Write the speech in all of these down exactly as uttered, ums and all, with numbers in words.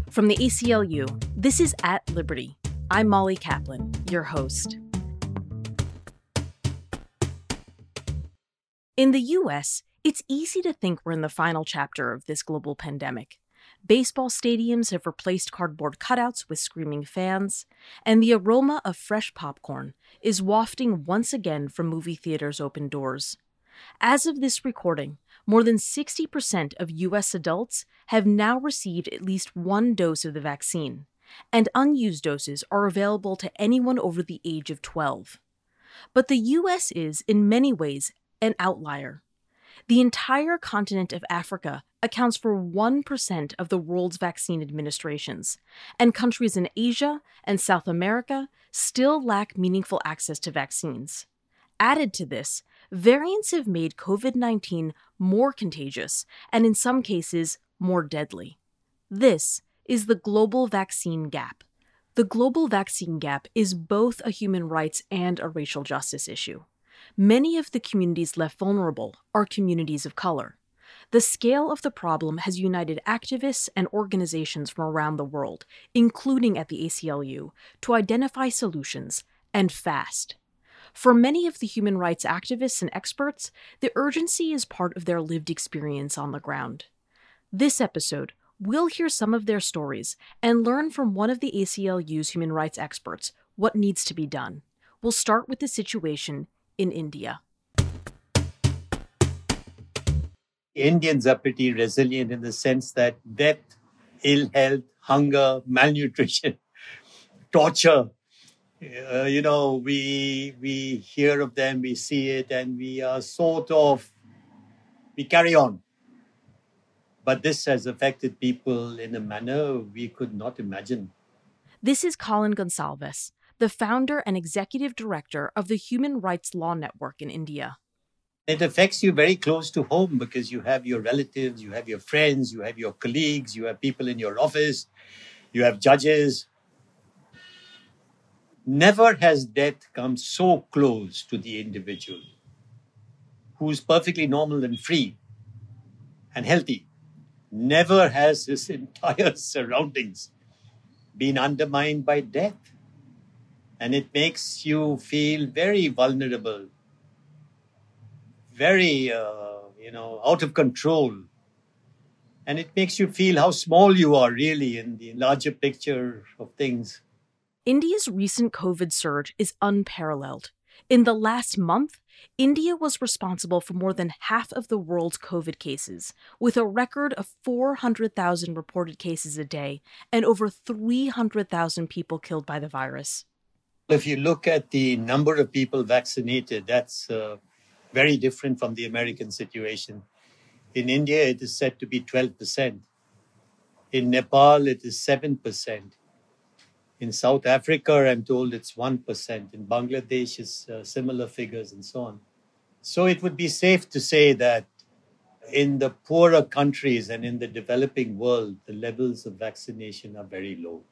From the A C L U, this is At Liberty. I'm Molly Kaplan, your host. In the U S, it's easy to think we're in the final chapter of this global pandemic. Baseball stadiums have replaced cardboard cutouts with screaming fans, and the aroma of fresh popcorn is wafting once again from movie theaters' open doors. As of this recording, more than sixty percent of U S adults have now received at least one dose of the vaccine, and unused doses are available to anyone over the age of twelve. But the U S is, in many ways, an outlier. The entire continent of Africa accounts for one percent of the world's vaccine administrations, and countries in Asia and South America still lack meaningful access to vaccines. Added to this, variants have made covid nineteen more contagious and, in some cases, more deadly. This is the global vaccine gap. The global vaccine gap is both a human rights and a racial justice issue. Many of the communities left vulnerable are communities of color. The scale of the problem has united activists and organizations from around the world, including at the A C L U, to identify solutions, and fast. For many of the human rights activists and experts, the urgency is part of their lived experience on the ground. This episode, we'll hear some of their stories and learn from one of the A C L U's human rights experts what needs to be done. We'll start with the situation in India. Indians are pretty resilient in the sense that death, ill health, hunger, malnutrition, torture, uh, you know, we we hear of them, we see it, and we are sort of, we carry on. But this has affected people in a manner we could not imagine. This is Colin Gonsalves, the founder and executive director of the Human Rights Law Network in India. It affects you very close to home because you have your relatives, you have your friends, you have your colleagues, you have people in your office, you have judges. Never has death come so close to the individual who's perfectly normal and free and healthy. Never has his entire surroundings been undermined by death. And it makes you feel very vulnerable, very, uh, you know, out of control. And it makes you feel how small you are really in the larger picture of things. India's recent COVID surge is unparalleled. In the last month, India was responsible for more than half of the world's COVID cases, with a record of four hundred thousand reported cases a day and over three hundred thousand people killed by the virus. If you look at the number of people vaccinated, that's uh, very different from the American situation. In India, it is said to be twelve percent. In Nepal, it is seven percent. In South Africa, I'm told it's one percent. In Bangladesh, it's uh, similar figures and so on. So it would be safe to say that in the poorer countries and in the developing world, the levels of vaccination are very low.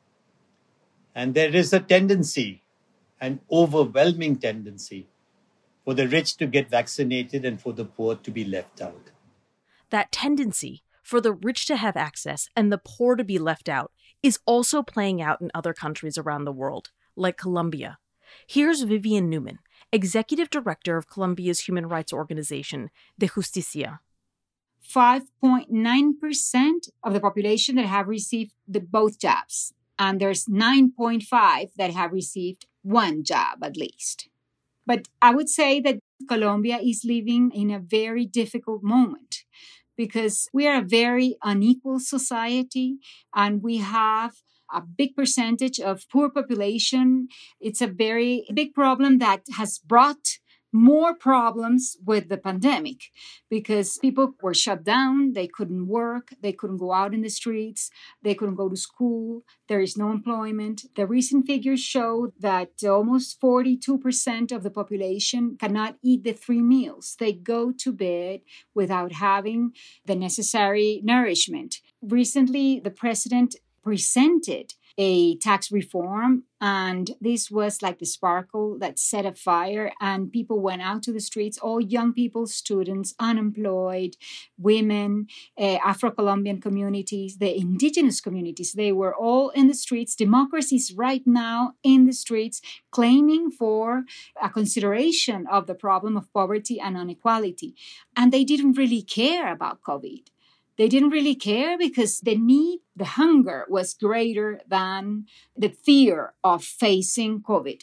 And there is a tendency, an overwhelming tendency, for the rich to get vaccinated and for the poor to be left out. That tendency for the rich to have access and the poor to be left out is also playing out in other countries around the world, like Colombia. Here's Vivian Newman, executive director of Colombia's human rights organization, De Justicia. five point nine percent of the population that have received the both jabs, and there's nine point five that have received one jab at least. But I would say that Colombia is living in a very difficult moment because we are a very unequal society and we have a big percentage of poor population. It's a very big problem that has brought more problems with the pandemic because people were shut down. They couldn't work. They couldn't go out in the streets. They couldn't go to school. There is no employment. The recent figures show that almost forty-two percent of the population cannot eat the three meals. They go to bed without having the necessary nourishment. Recently, the president presented a tax reform. And this was like the sparkle that set a fire, and people went out to the streets, all young people, students, unemployed, women, uh, Afro-Colombian communities, the indigenous communities. They were all in the streets. Democracy is right now in the streets, claiming for a consideration of the problem of poverty and inequality. And they didn't really care about COVID. They didn't really care because the need, the hunger was greater than the fear of facing COVID.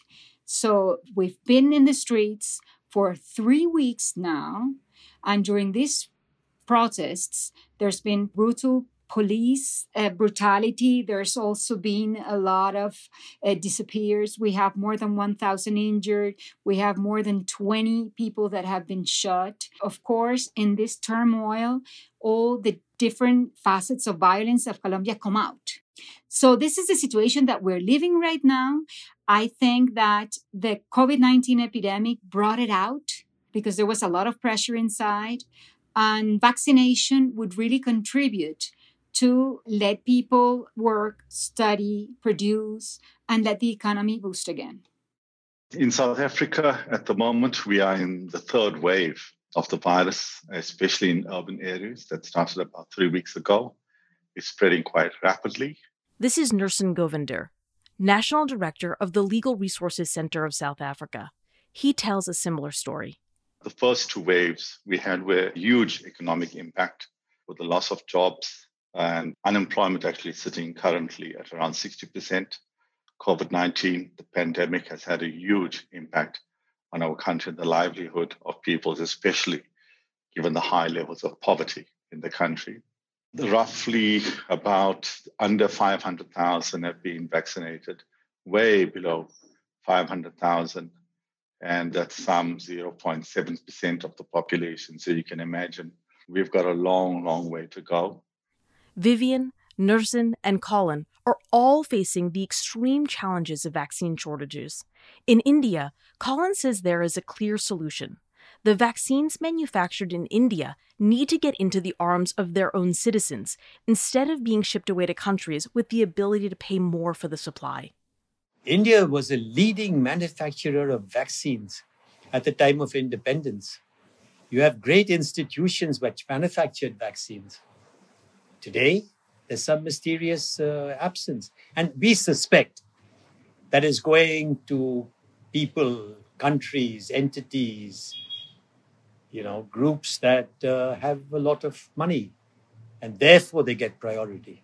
So we've been in the streets for three weeks now. And during these protests, there's been brutal police uh, brutality. There's also been a lot of uh, disappears. We have more than one thousand injured. We have more than twenty people that have been shot. Of course, in this turmoil, all the different facets of violence of Colombia come out. So this is the situation that we're living right now. I think that the COVID nineteen epidemic brought it out because there was a lot of pressure inside, and vaccination would really contribute to let people work, study, produce, and let the economy boost again. In South Africa, at the moment, we are in the third wave of the virus, especially in urban areas that started about three weeks ago. It's spreading quite rapidly. This is Nursin Govinder, National Director of the Legal Resources Center of South Africa. He tells a similar story. The first two waves we had were huge economic impact with the loss of jobs and unemployment actually sitting currently at around sixty percent. COVID nineteen, the pandemic, has had a huge impact on our country and the livelihood of people, especially given the high levels of poverty in the country. Roughly about under five hundred thousand have been vaccinated, way below five hundred thousand. And that's some zero point seven percent of the population. So you can imagine we've got a long, long way to go. Vivian, Nursin, and Colin are all facing the extreme challenges of vaccine shortages. In India, Colin says there is a clear solution. The vaccines manufactured in India need to get into the arms of their own citizens instead of being shipped away to countries with the ability to pay more for the supply. India was a leading manufacturer of vaccines at the time of independence. You have great institutions which manufactured vaccines. Today, there's some mysterious uh, absence. And we suspect that is going to people, countries, entities, you know, groups that uh, have a lot of money. And therefore, they get priority.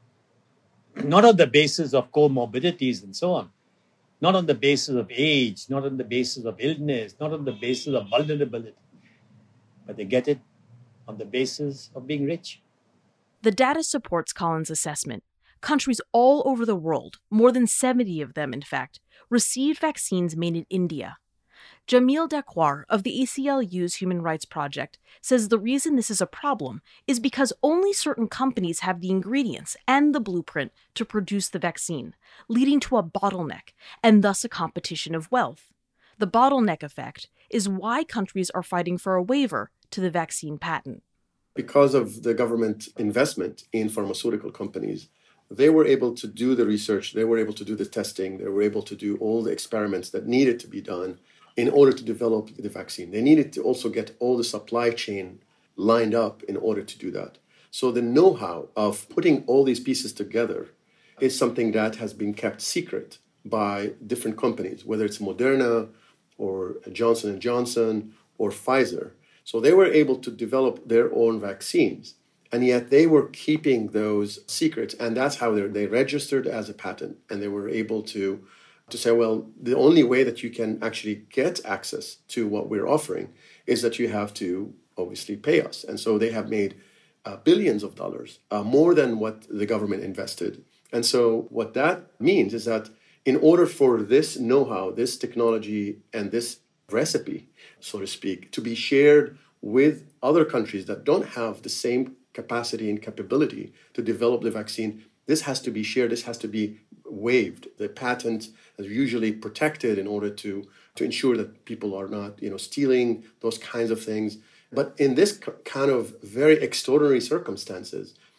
Not on the basis of comorbidities and so on. Not on the basis of age, not on the basis of illness, not on the basis of vulnerability. But they get it on the basis of being rich. The data supports Colin's assessment. Countries all over the world, more than seventy of them in fact, received vaccines made in India. Jamil Dakwar of the A C L U's Human Rights Project says the reason this is a problem is because only certain companies have the ingredients and the blueprint to produce the vaccine, leading to a bottleneck and thus a competition of wealth. The bottleneck effect is why countries are fighting for a waiver to the vaccine patent. Because of the government investment in pharmaceutical companies, they were able to do the research, they were able to do the testing, they were able to do all the experiments that needed to be done in order to develop the vaccine. They needed to also get all the supply chain lined up in order to do that. So the know-how of putting all these pieces together is something that has been kept secret by different companies, whether it's Moderna or Johnson and Johnson or Pfizer. So they were able to develop their own vaccines, and yet they were keeping those secrets, and that's how they registered as a patent, and they were able to, to say, well, the only way that you can actually get access to what we're offering is that you have to obviously pay us. And so they have made uh, billions of dollars, uh, more than what the government invested. And so what that means is that in order for this know-how, this technology, and this recipe, so to speak, to be shared with other countries that don't have the same capacity and capability to develop the vaccine, this has to be shared, this has to be waived. The patent is usually protected in order to, to ensure that people are not, you know, stealing those kinds of things. But in this kind of very extraordinary circumstances,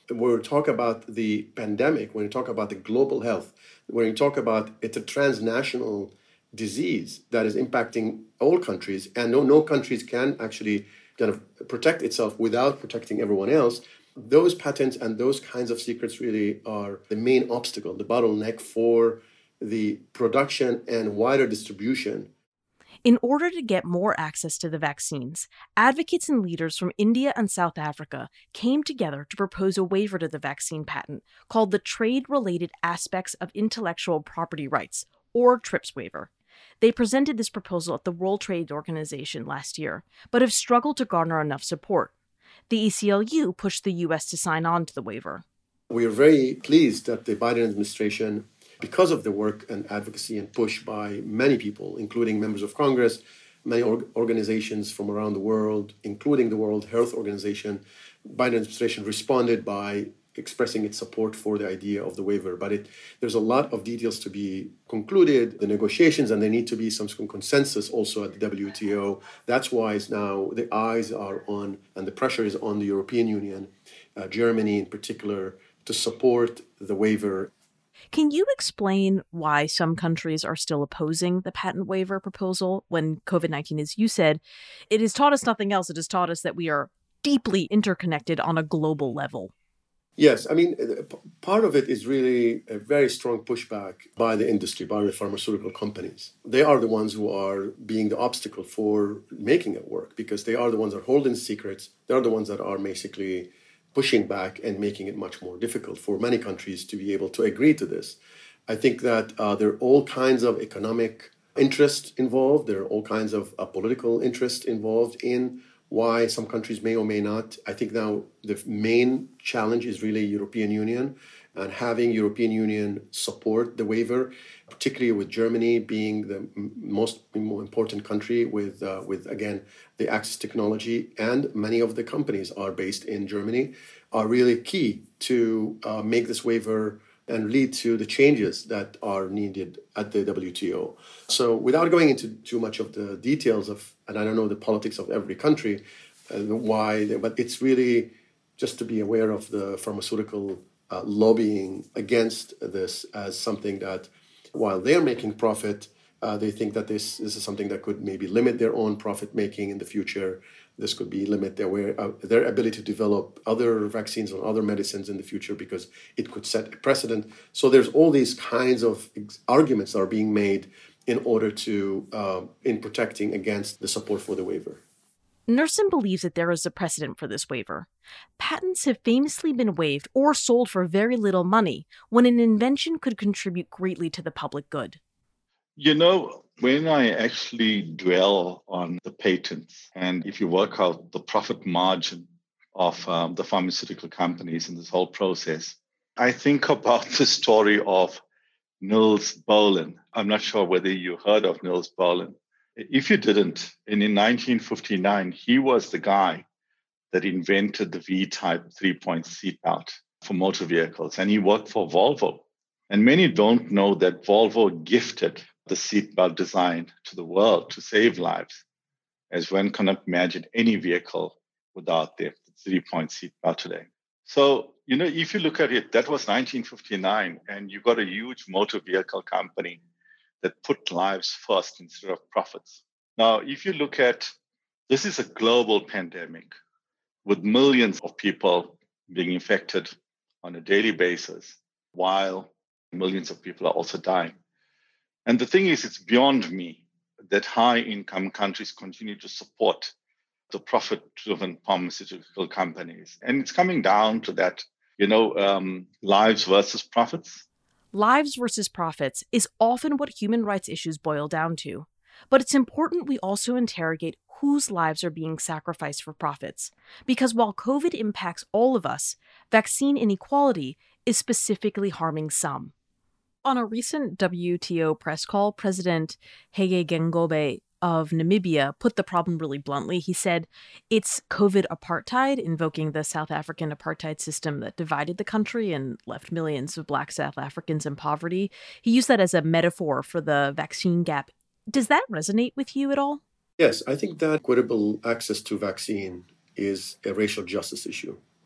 When we talk about the pandemic, when we talk about the global health, when we talk about it's a transnational disease that is impacting all countries, and no, no countries can actually kind of protect itself without protecting everyone else, those patents and those kinds of secrets really are the main obstacle, the bottleneck for the production and wider distribution. In order to get more access to the vaccines, advocates and leaders from India and South Africa came together to propose a waiver to the vaccine patent called the Trade-Related Aspects of Intellectual Property Rights, or TRIPS waiver. They presented this proposal at the World Trade Organization last year, but have struggled to garner enough support. The A C L U pushed the U S to sign on to the waiver. We are very pleased that the Biden administration, because of the work and advocacy and push by many people, including members of Congress, many org- organizations from around the world, including the World Health Organization, Biden administration responded by expressing its support for the idea of the waiver. But it, there's a lot of details to be concluded, the negotiations, and there need to be some consensus also at the W T O. That's why it's now the eyes are on, and the pressure is on the European Union, uh, Germany in particular, to support the waiver. Can you explain why some countries are still opposing the patent waiver proposal when COVID nineteen, as you said, it has taught us nothing else. It has taught us that we are deeply interconnected on a global level? Yes, I mean, part of it is really a very strong pushback by the industry, by the pharmaceutical companies. They are the ones who are being the obstacle for making it work because they are the ones that are holding secrets. They are the ones that are basically pushing back and making it much more difficult for many countries to be able to agree to this. I think that uh, there are all kinds of economic interest involved. There are all kinds of uh, political interest involved in why some countries may or may not. I think now the main challenge is really European Union and having European Union support the waiver, particularly with Germany being the most important country with, uh, with again, the access technology. And many of the companies are based in Germany, are really key to uh, make this waiver and lead to the changes that are needed at the W T O. So without going into too much of the details of, and I don't know the politics of every country, uh, why, but it's really just to be aware of the pharmaceutical uh, lobbying against this as something that, while they're making profit, uh, they think that this, this is something that could maybe limit their own profit making in the future. This could be limit their uh, their ability to develop other vaccines or other medicines in the future because it could set a precedent. So there's all these kinds of ex- arguments that are being made in order to, uh, in protecting against the support for the waiver. Nursim believes that there is a precedent for this waiver. Patents have famously been waived or sold for very little money when an invention could contribute greatly to the public good. You know, when I actually dwell on the patents, and if you work out the profit margin of um, the pharmaceutical companies in this whole process, I think about the story of Niels Bohlin. I'm not sure whether you heard of Niels Bohlin. If you didn't, and in nineteen fifty-nine, he was the guy that invented the V-type three-point seatbelt for motor vehicles, and he worked for Volvo. And many don't know that Volvo gifted the seatbelt design to the world to save lives, as one cannot imagine any vehicle without the three-point seatbelt today. So, you know, if you look at it, that was nineteen fifty-nine, and you got a huge motor vehicle company that put lives first instead of profits. Now, if you look at, this is a global pandemic with millions of people being infected on a daily basis, while millions of people are also dying. And the thing is, it's beyond me that high-income countries continue to support the profit-driven pharmaceutical companies. And it's coming down to that, you know, um, lives versus profits. Lives versus profits is often what human rights issues boil down to. But it's important we also interrogate whose lives are being sacrificed for profits. Because while COVID impacts all of us, vaccine inequality is specifically harming some. On a recent W T O press call, President Hage Geingob of Namibia put the problem really bluntly. He said it's COVID apartheid, invoking the South African apartheid system that divided the country and left millions of Black South Africans in poverty. He used that as a metaphor for the vaccine gap. Does that resonate with you at all? Yes, I think that equitable access to vaccine is a racial justice issue.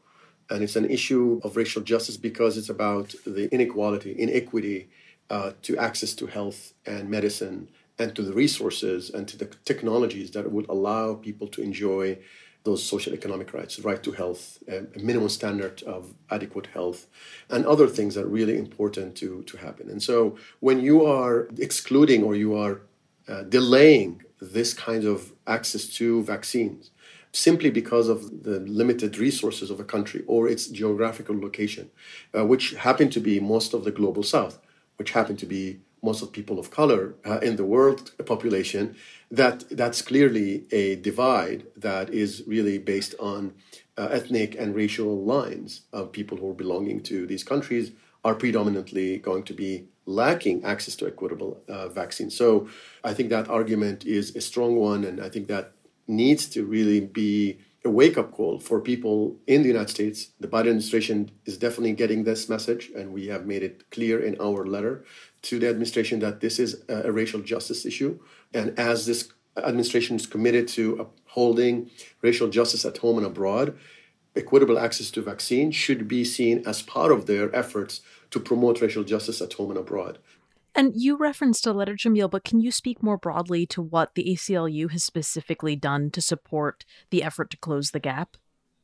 And it's an issue of racial justice because it's about the inequality, inequity uh, to access to health and medicine and to the resources and to the technologies that would allow people to enjoy those social economic rights, right to health, a minimum standard of adequate health, and other things that are really important to, to happen. And so when you are excluding or you are uh, delaying this kind of access to vaccines, simply because of the limited resources of a country or its geographical location, uh, which happen to be most of the global south, which happen to be most of people of color uh, in the world population, that that's clearly a divide that is really based on uh, ethnic and racial lines of people who are belonging to these countries are predominantly going to be lacking access to equitable uh, vaccines. So I think that argument is a strong one, and I think that needs to really be a wake-up call for people in the United States. The Biden administration is definitely getting this message, and we have made it clear in our letter to the administration that this is a racial justice issue. And as this administration is committed to upholding racial justice at home and abroad, equitable access to vaccine should be seen as part of their efforts to promote racial justice at home and abroad. And you referenced a letter, Jamil, but can you speak more broadly to what the A C L U has specifically done to support the effort to close the gap?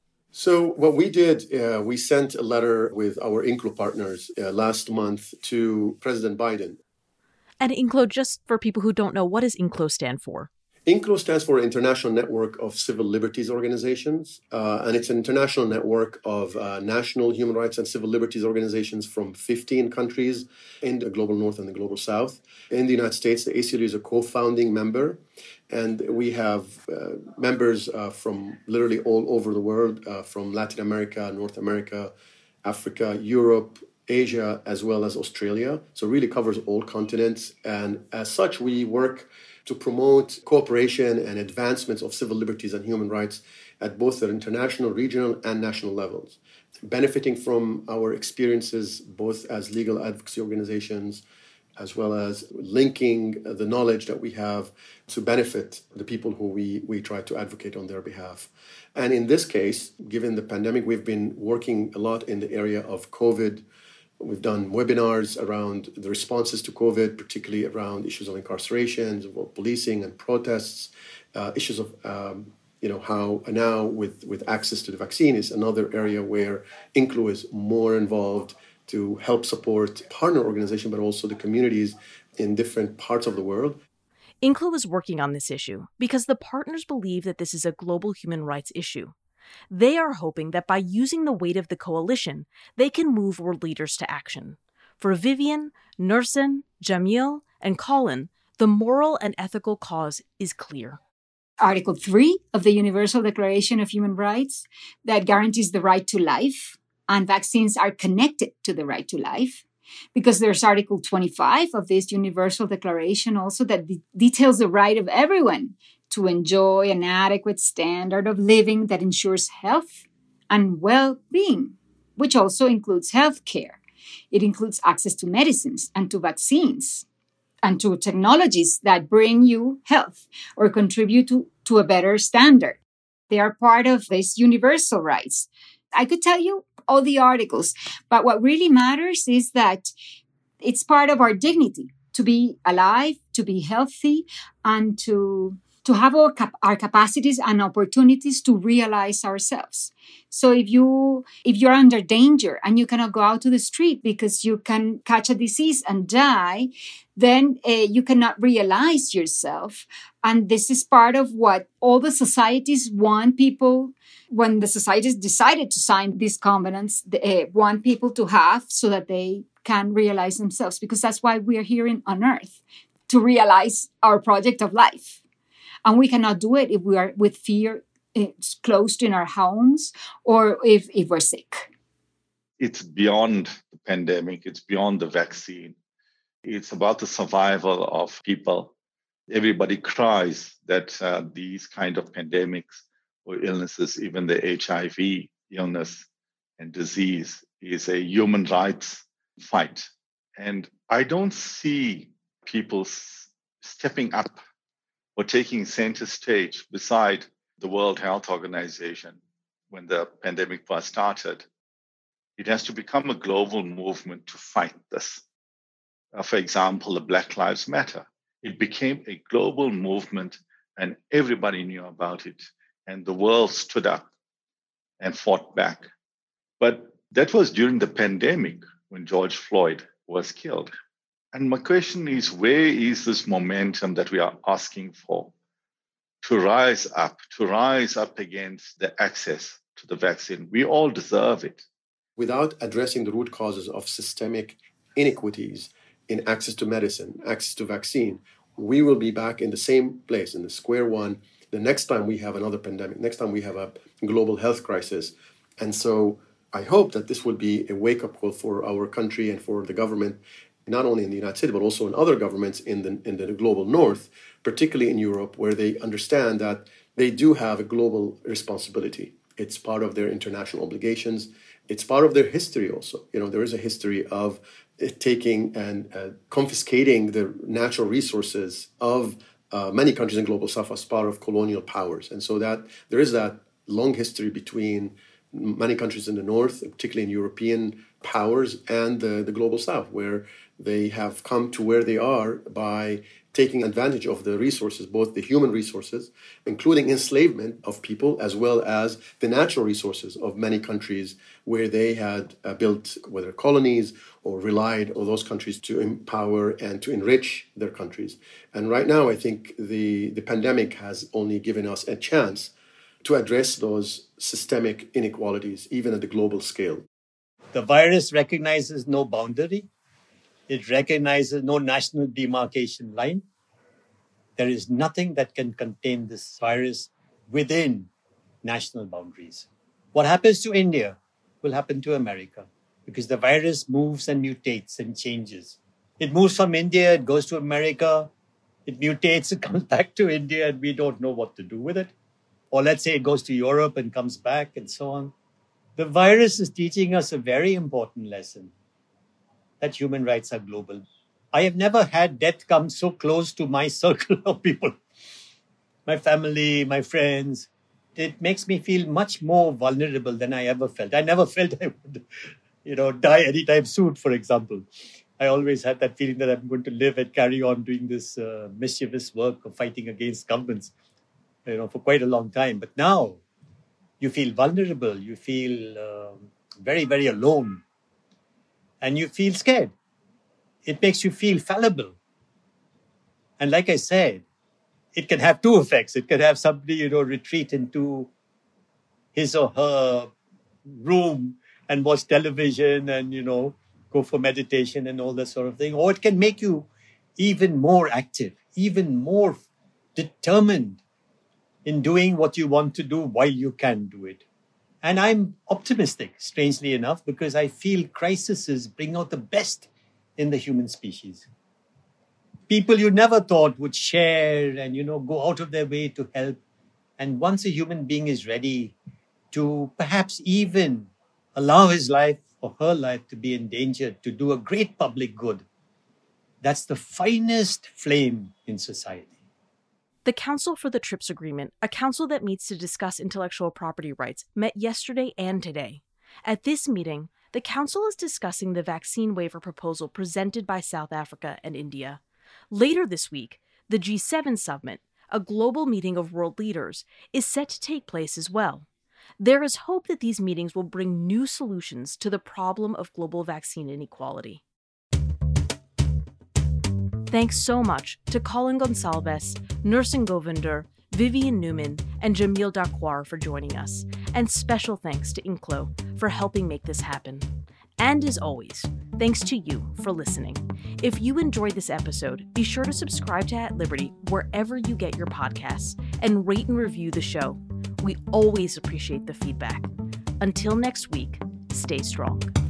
So what we did, uh, we sent a letter with our I N C L O partners uh, last month to President Biden. And I N C L O, just for people who don't know, what does I N C L O stand for? I N C L O stands for International Network of Civil Liberties Organizations, uh, and it's an international network of uh, national human rights and civil liberties organizations from fifteen countries in the global north and the global south. In the United States, the A C L U is a co-founding member, and we have uh, members uh, from literally all over the world, uh, from Latin America, North America, Africa, Europe, Asia, as well as Australia. So it really covers all continents, and as such, we work to promote cooperation and advancements of civil liberties and human rights at both the international, regional, and national levels, benefiting from our experiences both as legal advocacy organizations, as well as linking the knowledge that we have to benefit the people who we, we try to advocate on their behalf. And in this case, given the pandemic, we've been working a lot in the area of COVID. We've done webinars around the responses to COVID, particularly around issues of incarceration, of policing and protests, uh, issues of, um, you know, how now with, with access to the vaccine is another area where I N C L O is more involved to help support partner organizations, but also the communities in different parts of the world. I N C L O is working on this issue because the partners believe that this is a global human rights issue. They are hoping that by using the weight of the coalition, they can move world leaders to action. For Vivian, Nursin, Jamil, and Colin, the moral and ethical cause is clear. Article three of the Universal Declaration of Human Rights that guarantees the right to life, and vaccines are connected to the right to life, because there's Article twenty-five of this Universal Declaration also that de- details the right of everyone to enjoy an adequate standard of living that ensures health and well-being, which also includes health care. It includes access to medicines and to vaccines and to technologies that bring you health or contribute to, to a better standard. They are part of these universal rights. I could tell you all the articles, but what really matters is that it's part of our dignity to be alive, to be healthy, and to to have our, cap- our capacities and opportunities to realize ourselves. So if you if you're under danger and you cannot go out to the street because you can catch a disease and die, then uh, you cannot realize yourself. And this is part of what all the societies want people, when the societies decided to sign these covenants, they uh, want people to have so that they can realize themselves, because that's why we are here in, on earth, to realize our project of life. And we cannot do it if we are with fear it's closed in our homes or if, if we're sick. It's beyond the pandemic. It's beyond the vaccine. It's about the survival of people. Everybody cries that uh, these kind of pandemics or illnesses, even the H I V illness and disease, is a human rights fight. And I don't see people s- stepping up or taking center stage beside the World Health Organization when the pandemic first started. It has to become a global movement to fight this. Uh, for example, the Black Lives Matter. It became a global movement and everybody knew about it. And the world stood up and fought back. But that was during the pandemic when George Floyd was killed. And my question is, where is this momentum that we are asking for to rise up, to rise up against the access to the vaccine? We all deserve it. Without addressing the root causes of systemic inequities in access to medicine, access to vaccine, we will be back in the same place, in the square one, the next time we have another pandemic, next time we have a global health crisis. And so I hope that this will be a wake-up call for our country and for the government, not only in the United States, but also in other governments in the, in the global north, particularly in Europe, where they understand that they do have a global responsibility. It's part of their international obligations. It's part of their history also. You know, there is a history of taking and uh, confiscating the natural resources of uh, many countries in global south as part of colonial powers. And so that there is that long history between many countries in the north, particularly in European powers, and the, the global south, where they have come to where they are by taking advantage of the resources, both the human resources, including enslavement of people, as well as the natural resources of many countries where they had uh, built, whether colonies or relied on those countries to empower and to enrich their countries. And right now, I think the, the pandemic has only given us a chance to address those systemic inequalities, even at the global scale. The virus recognizes no boundary. It recognizes no national demarcation line. There is nothing that can contain this virus within national boundaries. What happens to India will happen to America, because the virus moves and mutates and changes. It moves from India, it goes to America, it mutates, it comes back to India, and we don't know what to do with it. Or let's say it goes to Europe and comes back and so on. The virus is teaching us a very important lesson, that human rights are global. I have never had death come so close to my circle of people, my family, my friends. It makes me feel much more vulnerable than I ever felt. I never felt I would, you know, die anytime soon, for example. I always had that feeling that I'm going to live and carry on doing this uh, mischievous work of fighting against governments, you know, for quite a long time. But now you feel vulnerable. You feel uh, very, very alone. And you feel scared. It makes you feel fallible. And like I said, it can have two effects. It can have somebody, you know, retreat into his or her room and watch television and, you know, go for meditation and all that sort of thing. Or it can make you even more active, even more determined in doing what you want to do while you can do it. And I'm optimistic, strangely enough, because I feel crises bring out the best in the human species. People you never thought would share and, you know, go out of their way to help. And once a human being is ready to perhaps even allow his life or her life to be endangered, to do a great public good, that's the finest flame in society. The Council for the TRIPS Agreement, a council that meets to discuss intellectual property rights, met yesterday and today. At this meeting, the council is discussing the vaccine waiver proposal presented by South Africa and India. Later this week, the G seven summit, a global meeting of world leaders, is set to take place as well. There is hope that these meetings will bring new solutions to the problem of global vaccine inequality. Thanks so much to Colin Gonsalves, Nursing Govinder, Vivian Newman, and Jamil Dakwar for joining us. And special thanks to Inklo for helping make this happen. And as always, thanks to you for listening. If you enjoyed this episode, be sure to subscribe to At Liberty wherever you get your podcasts and rate and review the show. We always appreciate the feedback. Until next week, stay strong.